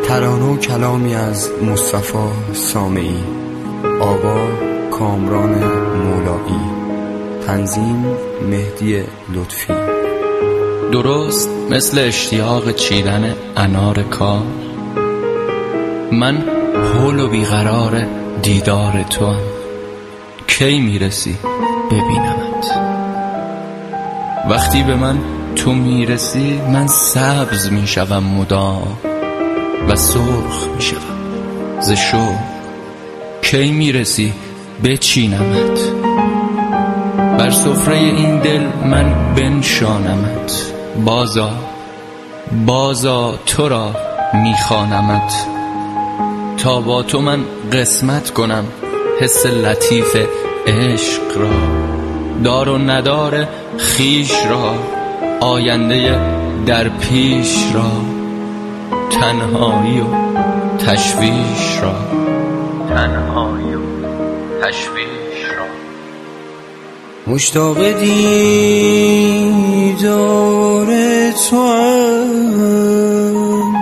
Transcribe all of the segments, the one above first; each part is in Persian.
ترانه و کلامی از مصطفی سامعی، آوا کامران مولایی، تنظیم مهدی لطفی. درست مثل اشتیاق چیدن انار کار، من حول و بیقرار دیدار تو هم. کی میرسی ببینمت؟ وقتی به من تو میرسی من سبز میشوم مدام و سرخ میشوم ز شوق. کی میرسی بچینمت؟ بر سفره این دل من بنشانمت. بازا تو را میخوانمت، تا با تو من قسمت کنم حس لطیف عشق را، دار و ندار خیش را، آینده در پیش را، تنهایی و تشویش را، تنهایی و تشویش را. مشتاق دیدار توام،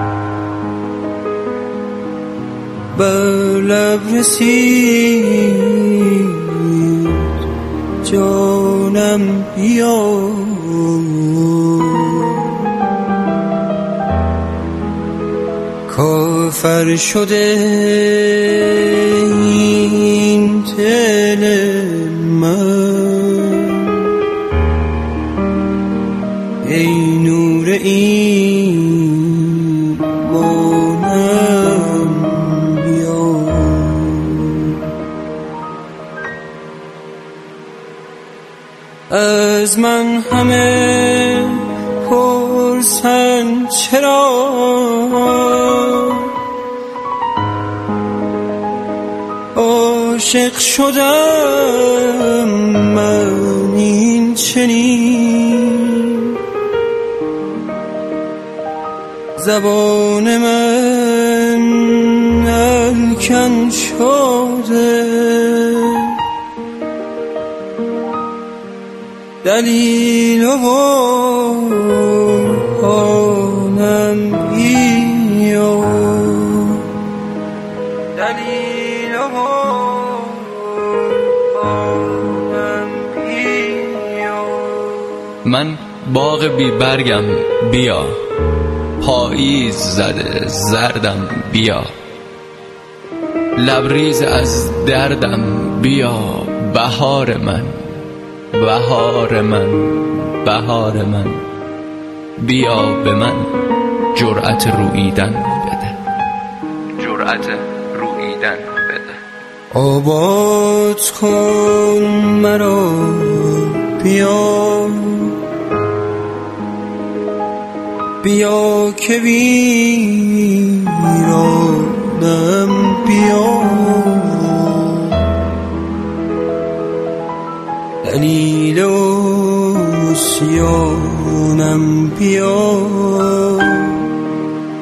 بر لب رسید جانم بیا، کافر شده این دل من، ای نور ایمانم بیا. از من همه پرسن چرا، عاشق شدم من این چنین، زبان من الکن شده، دلیل و برهانم بیا، دلیل و برهانم بیا. من باغ بی برگم بیا، پاییز زده زردم بیا، لبریز از دردم بیا، بهار من بهار من بهار من. بیا به من جرأت روییدن بده، جرأت روییدن بده. آباد کن مرا بیا، بیا که ویرانم بیا، دلیل و سیانم بیا،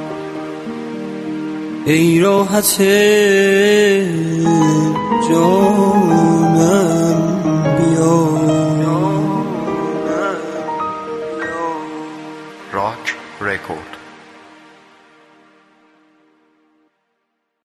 ای راحت جان